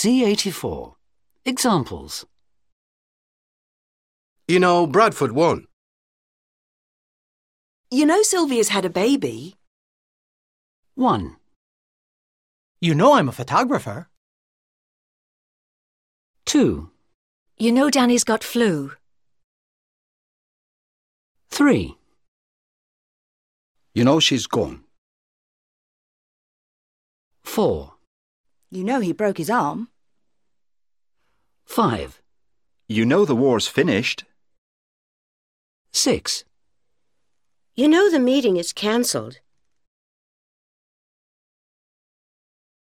C84. Examples. You know, Bradford won. You know Sylvia's had a baby. 1, You know I'm a photographer. 2, You know Danny's got flu. 3, You know she's gone. 4, You know he broke his arm. 5, You know the war's finished. 6, You know the meeting is cancelled.